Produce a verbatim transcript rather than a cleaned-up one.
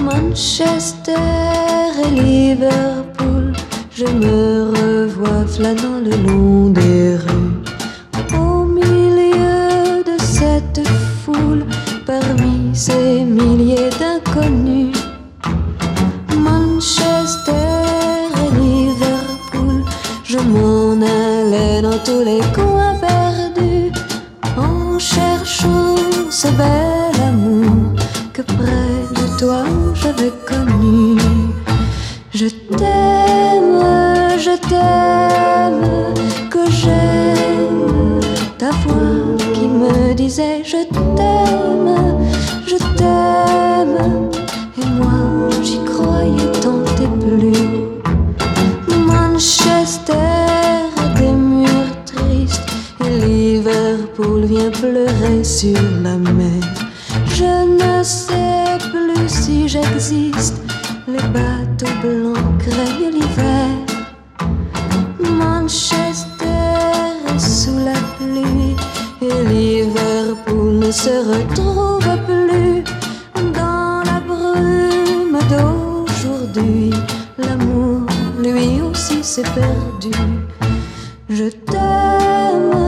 Manchester et Liverpool, je me revois flânant le long des rues. Au milieu de cette foule, parmi ces milliers d'inconnus. Manchester et Liverpool, je m'en allais dans tous les coins perdus, en cherchant ce bel amour que près de toi j'avais connu. Je t'aime, je t'aime, que j'aime ta voix qui me disait je t'aime, je t'aime, et moi j'y croyais tant et plus. Manchester a des murs tristes et Liverpool vient pleurer sur la mer. Je ne sais plus si j'existe, les bateaux blancs craignent l'hiver. Manchester est sous la pluie et Liverpool ne se retrouve plus. Dans la brume d'aujourd'hui, l'amour lui aussi s'est perdu. Je t'aime,